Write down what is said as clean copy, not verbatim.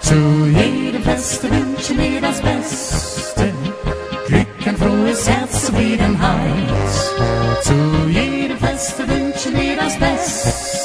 Zu jedem Feste wünschen wir das Beste, Glück, ein frohes Herz, Zufriedenheit. Zu jedem Feste wünschen wir das Beste.